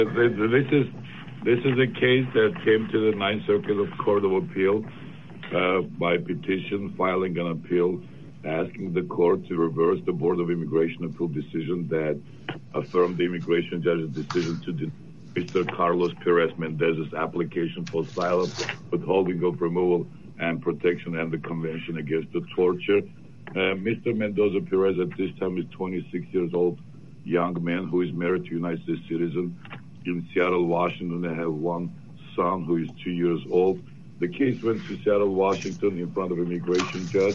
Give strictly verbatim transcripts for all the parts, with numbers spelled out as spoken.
This is this is a case that came to the Ninth Circuit of Court of Appeal uh, by petition, filing an appeal, asking the court to reverse the Board of Immigration Appeal decision that affirmed the immigration judge's decision to deny Mister Carlos Perez Mendez's application for asylum, withholding of removal and protection, and the Convention Against the Torture. Uh, Mister Mendoza Perez at this time is twenty-six years old, young man who is married to a United States citizen in Seattle, Washington. They have one son who is two years old. The case went to Seattle, Washington in front of an immigration judge.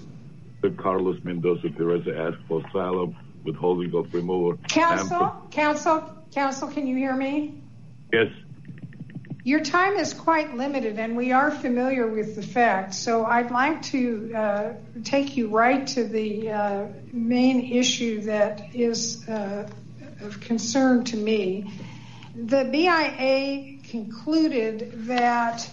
Carlos Mendoza Perez asked for asylum, withholding of removal. Counsel, counsel, counsel, can you hear me? Yes. Your time is quite limited, and we are familiar with the facts, so I'd like to uh, take you right to the uh, main issue that is uh, of concern to me. The B I A concluded that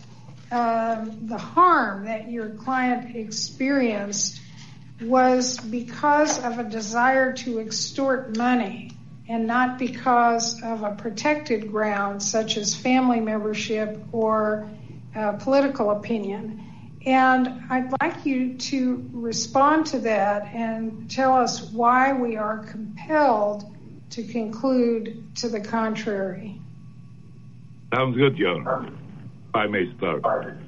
um, the harm that your client experienced was because of a desire to extort money and not because of a protected ground such as family membership or uh, political opinion. And I'd like you to respond to that and tell us why we are compelled to conclude to the contrary. Sounds good, Your Honor. If I may start.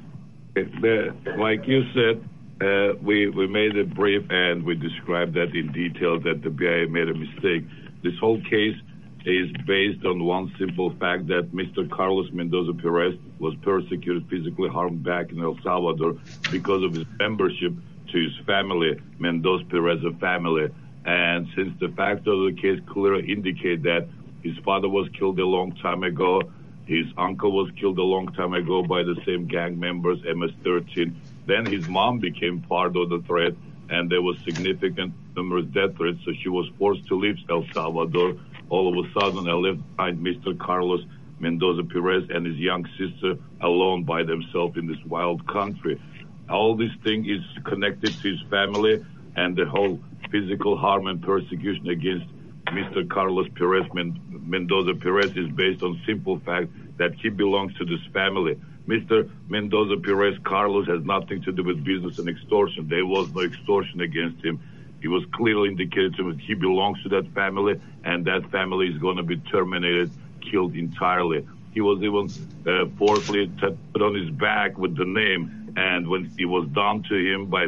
The, like you said, uh, we, we made a brief and we described that in detail that the B I A made a mistake. This whole case is based on one simple fact that Mister Carlos Mendoza Perez was persecuted, physically harmed back in El Salvador because of his membership to his family, Mendoza Perez family. And since the fact of the case clearly indicate that his father was killed a long time ago, his uncle was killed a long time ago by the same gang members, M S thirteen, then his mom became part of the threat, and there was significant numerous death threats, so she was forced to leave El Salvador. All of a sudden, I left behind Mister Carlos Mendoza Perez and his young sister alone by themselves in this wild country. All this thing is connected to his family, and the whole physical harm and persecution against Mister Carlos Perez Mendoza Perez is based on simple fact that he belongs to this family. Mister Mendoza Perez Carlos has nothing to do with business and extortion. There was no extortion against him. It was clearly indicated to him that he belongs to that family, and that family is going to be terminated, killed entirely. He was even uh, forcibly put on his back with the name, and when it was done to him by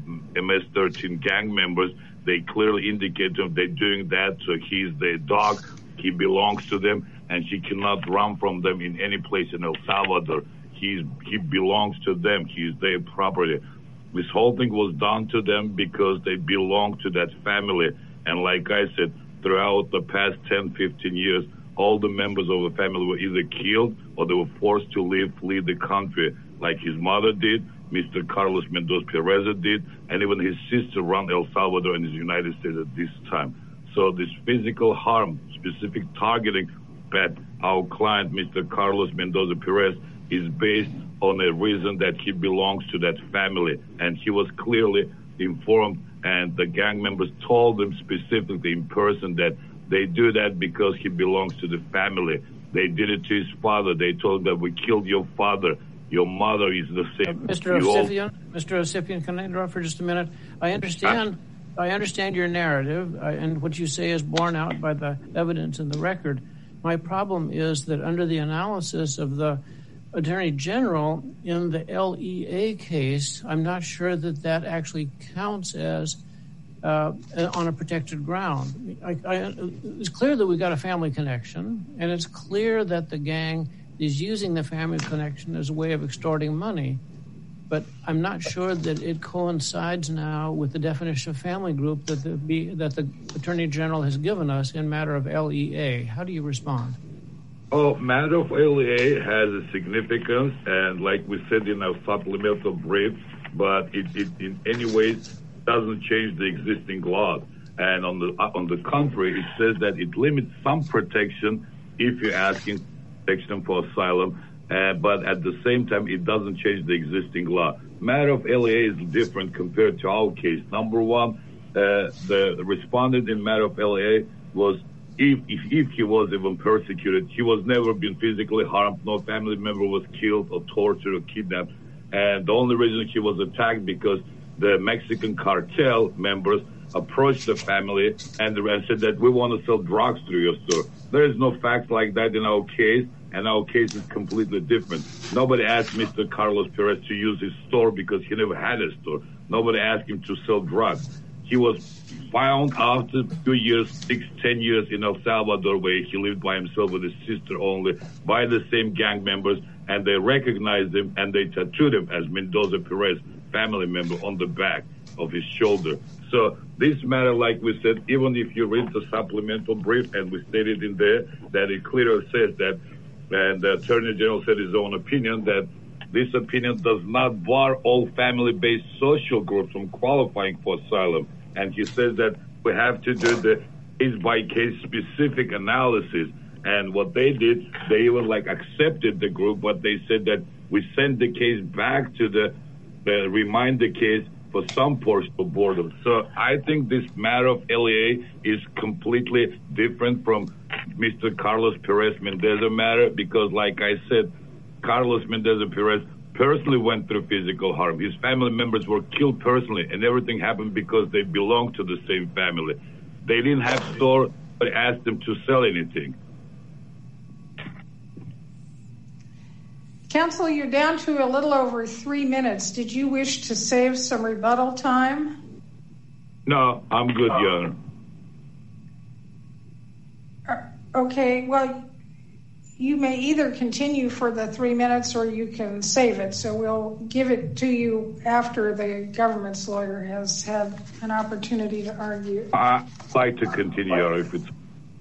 M S thirteen gang members, they clearly indicated to him they're doing that, so he's their dog, he belongs to them, and he cannot run from them in any place in El Salvador. He's, he belongs to them, he's their property. This whole thing was done to them because they belong to that family. And like I said, throughout the past ten, fifteen years, all the members of the family were either killed or they were forced to leave, flee the country, like his mother did, Mister Carlos Mendoza Perez did, and even his sister ran El Salvador in the United States at this time. So this physical harm, specific targeting that our client, Mister Carlos Mendoza Perez, is based on a reason that he belongs to that family. And he was clearly informed, and the gang members told him specifically in person that they do that because he belongs to the family. They did it to his father. They told him that we killed your father. Your mother is the same. Uh, Mister Osipian, Mister Osipian, can I interrupt for just a minute? I understand I understand your narrative, uh, and what you say is borne out by the evidence in the record. My problem is that under the analysis of the Attorney General in the L E A case, I'm not sure that that actually counts as uh, on a protected ground. I, I, it's clear that we've got a family connection, and it's clear that the gang is using the family connection as a way of extorting money. But I'm not sure that it coincides now with the definition of family group that the, be, that the Attorney General has given us in matter of L E A. How do you respond? Oh, matter of L E A has a significance, and like we said in our supplemental brief, but it, it in any way doesn't change the existing law. And on the on the contrary, it says that it limits some protection if you're asking protection for asylum, uh, but at the same time, it doesn't change the existing law. Matter of L E A is different compared to our case. Number one, uh, the respondent in matter of L E A was if, if if he was even persecuted, he was never been physically harmed. No family member was killed or tortured or kidnapped. And the only reason he was attacked because the Mexican cartel members approached the family and, and said that we want to sell drugs through your store. There is no fact like that in our case, and our case is completely different. Nobody asked Mister Carlos Perez to use his store because he never had a store. Nobody asked him to sell drugs. He was found after two years, six, ten years in El Salvador, where he lived by himself with his sister only, by the same gang members, and they recognized him and they tattooed him as Mendoza Perez, family member, on the back of his shoulder. So this matter, like we said, even if you read the supplemental brief, and we stated in there that it clearly says that, and the Attorney General said his own opinion, that this opinion does not bar all family-based social groups from qualifying for asylum. And he says that we have to do the case-by-case specific analysis. And what they did, they even like accepted the group, but they said that we send the case back to the, the remind the case for some portion of boredom. So I think this matter of L E A is completely different from Mister Carlos Perez Mendoza matter, because like I said, Carlos Mendoza Perez personally went through physical harm. His family members were killed personally, and everything happened because they belonged to the same family. They didn't have store, but asked them to sell anything. Counsel, you're down to a little over three minutes. Did you wish to save some rebuttal time? No, I'm good, Your Honor. Okay, well, you may either continue for the three minutes or you can save it. So we'll give it to you after the government's lawyer has had an opportunity to argue. I'd like to continue, Your Honor, if it's...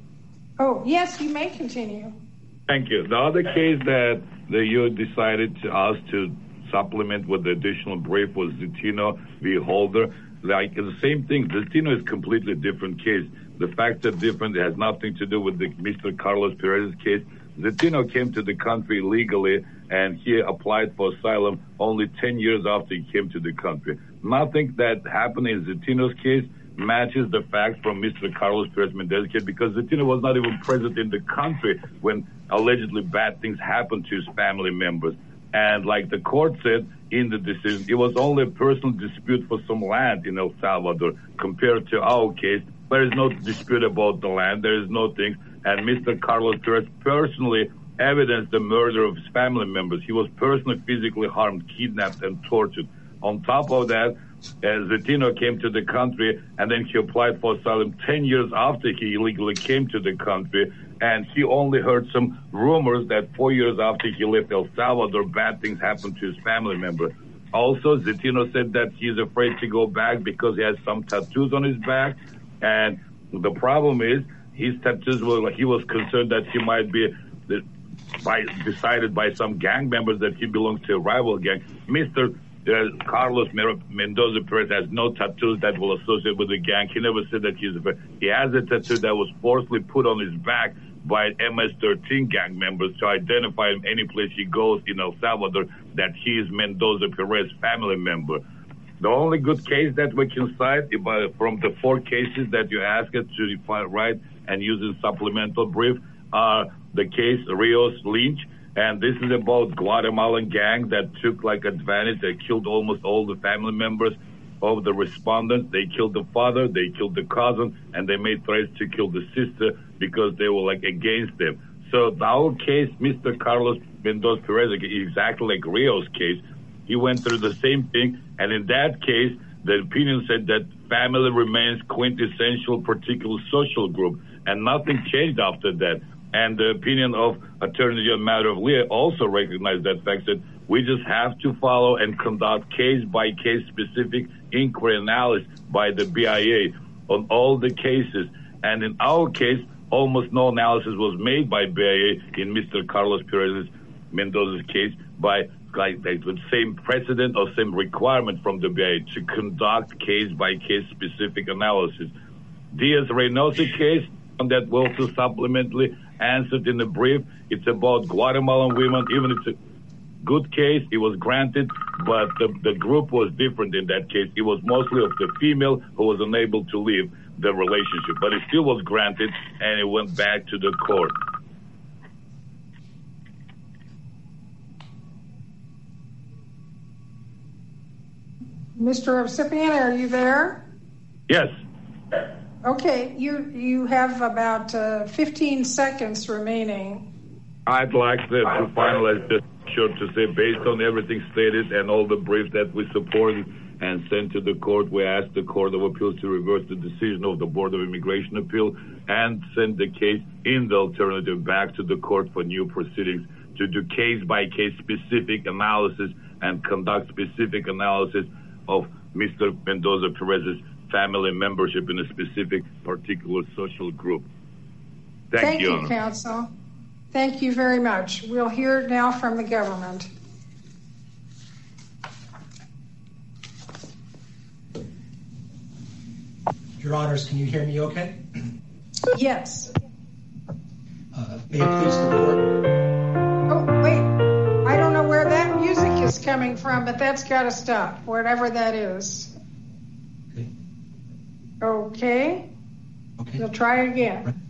Oh, yes, you may continue. Thank you. The other case that the you decided to us to supplement with the additional brief was Zetino v. Holder. Like the same thing, Zetino is a completely different case. The facts are different. It has nothing to do with the Mister Carlos Perez's case. Zetino came to the country legally, and he applied for asylum only ten years after he came to the country. Nothing that happened in Zetino's case matches the facts from Mister Carlos Perez Mendez's case, because Zetino was not even present in the country when allegedly bad things happened to his family members. And like the court said in the decision, it was only a personal dispute for some land in El Salvador compared to our case. There is no dispute about the land. There is no thing. And Mister Carlos Perez personally evidenced the murder of his family members. He was personally physically harmed, kidnapped, and tortured. On top of that, uh, Zetino came to the country, and then he applied for asylum ten years after he illegally came to the country. And he only heard some rumors that four years after he left El Salvador, bad things happened to his family member. Also, Zetino said that he's afraid to go back because he has some tattoos on his back. And the problem is, his tattoos were, he was concerned that he might be by, decided by some gang members that he belongs to a rival gang. Mister Uh, Carlos Mendoza Perez has no tattoos that will associate with the gang. He never said that he's a... He has a tattoo that was forcibly put on his back by M S thirteen gang members to identify him any place he goes in El Salvador that he is Mendoza Perez family member. The only good case that we can cite from the four cases that you asked us to define right and use in supplemental brief are the case Rios Lynch. And this is about Guatemalan gang that took like advantage. They killed almost all the family members of the respondents. They killed the father, they killed the cousin, and they made threats to kill the sister because they were like against them. So our case, Mister Carlos Mendoza Perez, exactly like Rios' case, he went through the same thing. And in that case, the opinion said that family remains quintessential particular social group, and nothing changed after that. And the opinion of Attorney General Matter of Leah also recognized that fact, that we just have to follow and conduct case-by-case specific inquiry analysis by the B I A on all the cases. And in our case, almost no analysis was made by B I A in Mister Carlos Perez Mendoza's case by like the same precedent or same requirement from the B I A to conduct case-by-case specific analysis. Diaz-Reynosa case, that will also supplementally answered in the brief. It's about Guatemalan women. Even it's a good case, it was granted, but the, the group was different in that case. It was mostly of the female who was unable to leave. the relationship. But it still was granted, and it went back to the court. Mister Ovsepian, are you there? Yes. Okay, you you have about uh, fifteen seconds remaining. I'd like to, to finalize this show to say, based on everything stated and all the briefs that we supported and sent to the court, we asked the Court of Appeals to reverse the decision of the Board of Immigration Appeal and send the case in the alternative back to the court for new proceedings to do case-by-case specific analysis and conduct specific analysis of Mister Mendoza-Perez's family membership in a specific particular social group. Thank, Thank you, you counsel. Thank you very much. We'll hear now from the government. Your Honors, can you hear me okay? Yes. Uh, may it please the court? Oh, wait. I don't know where that music is coming from, but that's got to stop, whatever that is. Okay. Okay. Okay. We'll try again.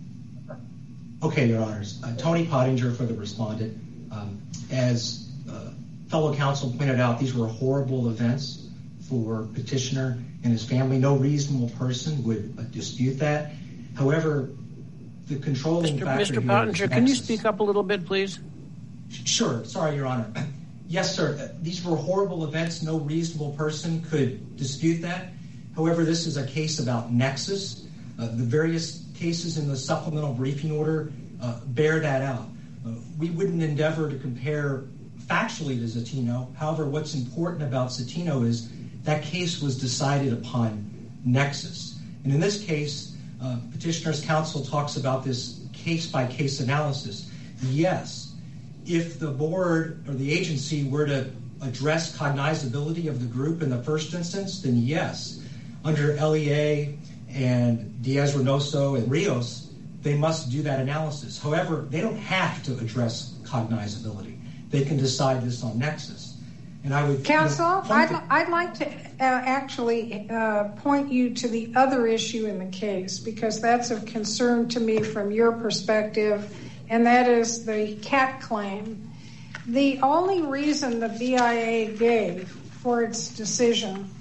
Okay, Your Honors. Uh, Tony Pottinger for the respondent. Um, as uh, fellow counsel pointed out, these were horrible events for petitioner and his family. No reasonable person would uh, dispute that. However, the controlling Mister factor Mister here Pottinger, is can you nexus. speak up a little bit, please? Sure. Sorry, Your Honor. Yes, sir. Uh, these were horrible events. No reasonable person could dispute that. However, this is a case about nexus. Uh, the various cases in the supplemental briefing order uh, bear that out. Uh, we wouldn't endeavor to compare factually to Zatino. However, what's important about Zatino is that case was decided upon nexus. And in this case, uh, petitioner's counsel talks about this case-by-case analysis. Yes, if the board or the agency were to address cognizability of the group in the first instance, then yes, under L E A and Diaz-Reynoso and Rios, they must do that analysis. However, they don't have to address cognizability. They can decide this on nexus. And I would Counsel, you know, I'd, to- I'd like to uh, actually uh, point you to the other issue in the case, because that's of concern to me from your perspective, and that is the cat claim. The only reason the B I A gave for its decision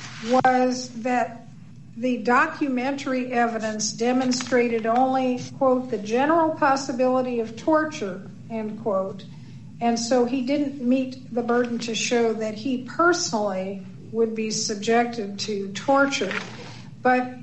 was that the documentary evidence demonstrated only, quote, the general possibility of torture, end quote. And so he didn't meet the burden to show that he personally would be subjected to torture. But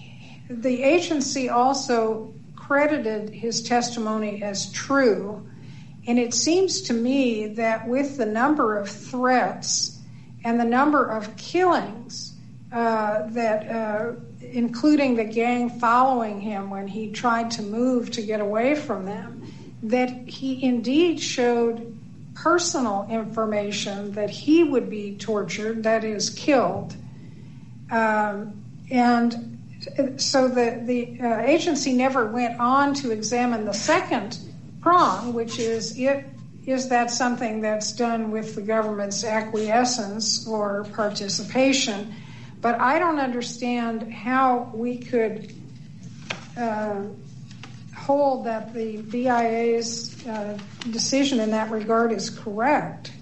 the agency also credited his testimony as true. And it seems to me that with the number of threats and the number of killings, uh, that uh, including the gang following him when he tried to move to get away from them, that he indeed showed personal information that he would be tortured, that is, killed. Um, and so the, the uh, agency never went on to examine the second prong, which is, it, is that something that's done with the government's acquiescence or participation? But I don't understand how we could uh, hold that the B I A's uh, decision in that regard is correct.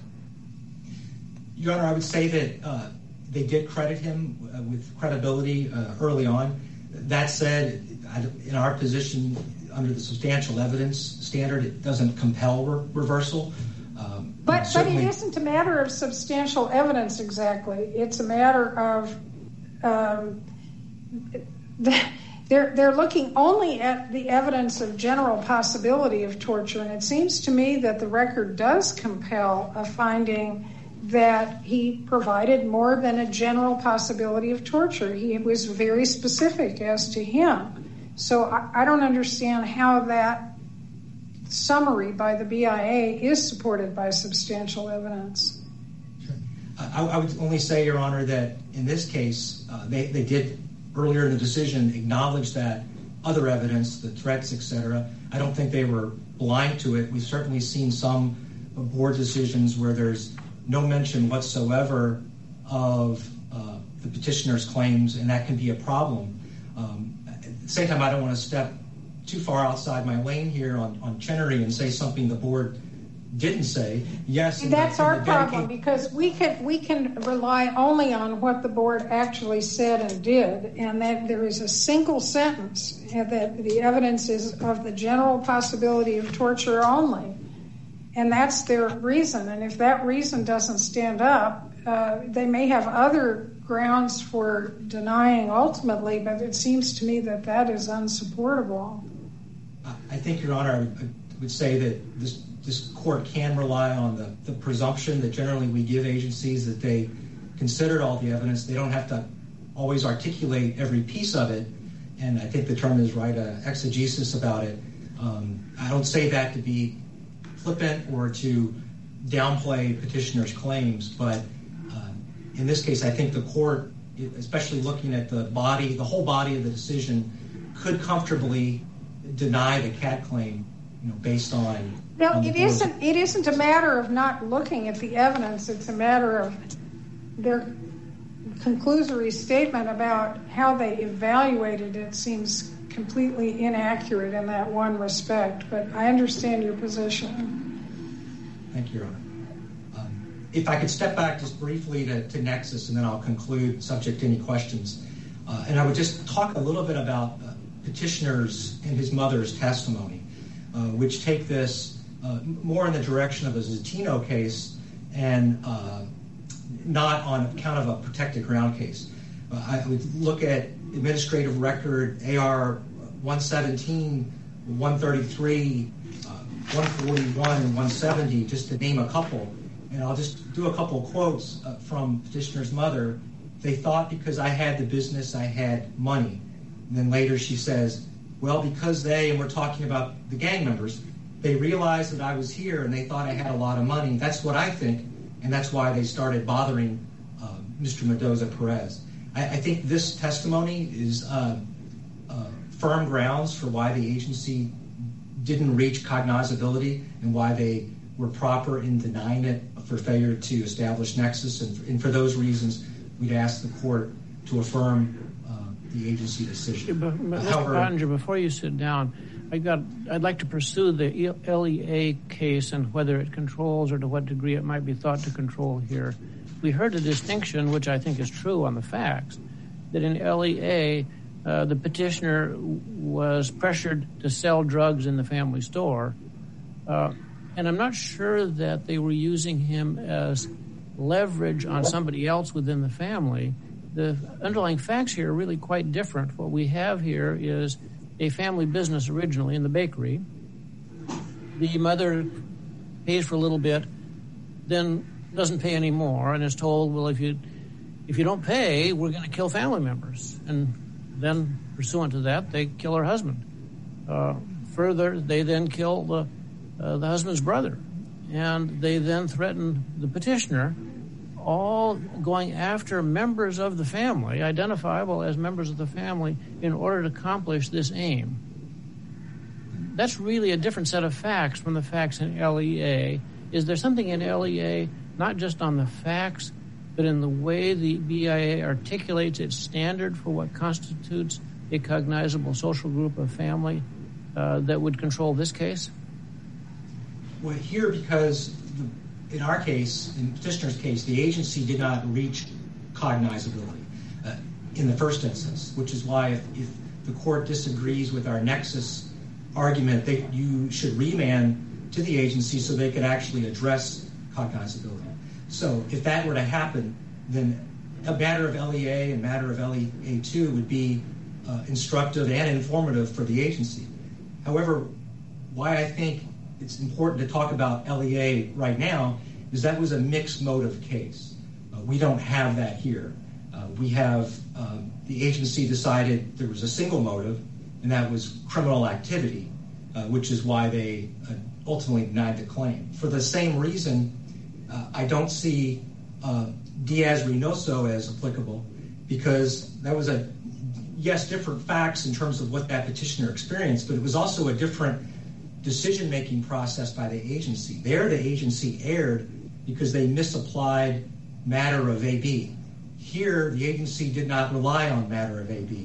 Your Honor, I would say that uh, they did credit him uh, with credibility uh, early on. That said, in our position, under the substantial evidence standard, it doesn't compel re- reversal. Um, but but certainly... it isn't a matter of substantial evidence exactly. It's a matter of um, they're they're looking only at the evidence of general possibility of torture, and it seems to me that the record does compel a finding that he provided more than a general possibility of torture. He was very specific as to him. So I, I don't understand how that summary by the B I A is supported by substantial evidence. Sure. I, I would only say, Your Honor, that in this case, uh, they, they did earlier in the decision acknowledge that other evidence, the threats, et cetera. I don't think they were blind to it. We've certainly seen some board decisions where there's no mention whatsoever of uh, the petitioner's claims, and that can be a problem. Um, the same time, I don't want to step too far outside my lane here on, on Chenery and say something the board didn't say. Yes, and that's the, our problem, because we can we can rely only on what the board actually said and did, and that there is a single sentence that the evidence is of the general possibility of torture only, and that's their reason. And if that reason doesn't stand up, uh, they may have other grounds for denying ultimately, but it seems to me that that is unsupportable. I think, Your Honor, I would say that this this court can rely on the, the presumption that generally we give agencies that they considered all the evidence. They don't have to always articulate every piece of it, and I think the term is right, uh, exegesis about it. Um, I don't say that to be flippant or to downplay petitioner's claims, but uh, in this case, I think the court, especially looking at the body, the whole body of the decision, could comfortably deny the C A T claim, you know, based on. No, on it isn't. It isn't a matter of not looking at the evidence. It's a matter of their conclusory statement about how they evaluated it seems completely inaccurate in that one respect. But I understand your position. Thank you, Your Honor. Um, if I could step back just briefly to, to Nexus, and then I'll conclude subject to any questions. Uh, and I would just talk a little bit about uh, petitioner's and his mother's testimony, uh, which take this uh, more in the direction of a Zatino case and uh, not on account of a protected ground case. Uh, I would look at administrative record A R one seventeen, one thirty-three, uh, one forty-one, and one seventy, just to name a couple. And I'll just do a couple of quotes uh, from petitioner's mother. They thought because I had the business, I had money. And then later she says, well, because they, and we're talking about the gang members, they realized that I was here and they thought I had a lot of money. That's what I think, and that's why they started bothering uh, Mister Mendoza-Perez. I, I think this testimony is uh, uh, firm grounds for why the agency didn't reach cognizability and why they were proper in denying it for failure to establish nexus. And for, and for those reasons, we'd ask the court to affirm the agency decision. But, but However, Mister Pottinger, before you sit down, I got, I'd like to pursue the L E A case and whether it controls or to what degree it might be thought to control here. We heard a distinction, which I think is true on the facts, that in L E A, uh, the petitioner was pressured to sell drugs in the family store. Uh, and I'm not sure that they were using him as leverage on somebody else within the family. The underlying facts here are really quite different. What we have here is a family business originally in the bakery. The mother pays for a little bit, then doesn't pay anymore, and is told, well, if you if you don't pay, we're going to kill family members. And then, pursuant to that, they kill her husband. Uh, further, they then kill the, uh, the husband's brother. And they then threaten the petitioner, all going after members of the family, identifiable as members of the family, in order to accomplish this aim. That's really a different set of facts from the facts in L E A. Is there something in L E A, not just on the facts, but in the way the B I A articulates its standard for what constitutes a cognizable social group of family, uh, that would control this case? Well, here, because in our case, in petitioner's case, the agency did not reach cognizability uh, in the first instance, which is why if, if the court disagrees with our nexus argument, that you should remand to the agency so they could actually address cognizability. So if that were to happen, then a matter of L E A and matter of L E A two would be uh, instructive and informative for the agency. However, why I think it's important to talk about L E A right now is that was a mixed motive case. Uh, we don't have that here. Uh, we have uh, the agency decided there was a single motive, and that was criminal activity, uh, which is why they uh, ultimately denied the claim. For the same reason, uh, I don't see uh, Diaz-Reynoso as applicable, because that was a, yes, different facts in terms of what that petitioner experienced, but it was also a different decision-making process by the agency. There, the agency erred because they misapplied matter of A B. Here, the agency did not rely on matter of A B.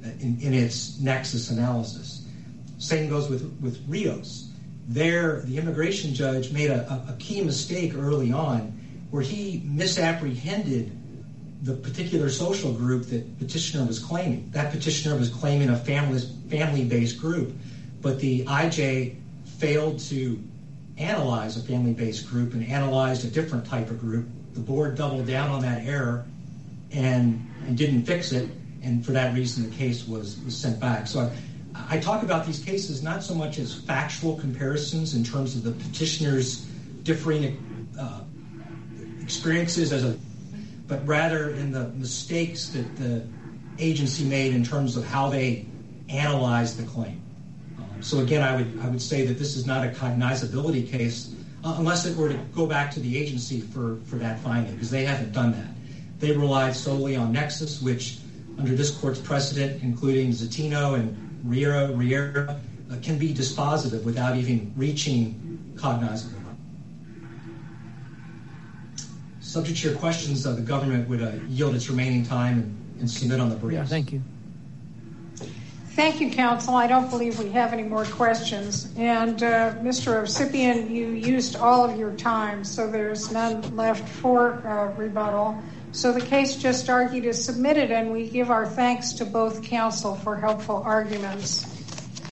in, in its nexus analysis. Same goes with, with Rios. There, the immigration judge made a, a, a key mistake early on where he misapprehended the particular social group that petitioner was claiming. That petitioner was claiming a family, family-based group, but the I J failed to analyze a family-based group and analyzed a different type of group. The board doubled down on that error and, and didn't fix it, and for that reason the case was, was sent back. So I, I talk about these cases not so much as factual comparisons in terms of the petitioner's differing uh, experiences as a but rather in the mistakes that the agency made in terms of how they analyzed the claim. Um, so again, I would I would say that this is not a cognizability case uh, unless it were to go back to the agency for, for that finding, because they haven't done that. They relied solely on nexus, which under this court's precedent, including Zatino and Riera, Riera uh, can be dispositive without even reaching cognizability. Subject to your questions, uh, the government would uh, yield its remaining time and, and submit on the briefs. Yeah, thank you. Thank you, counsel. I don't believe we have any more questions. And uh, Mister Ovsepian, you used all of your time, so there's none left for uh, rebuttal. So the case just argued is submitted, and we give our thanks to both counsel for helpful arguments.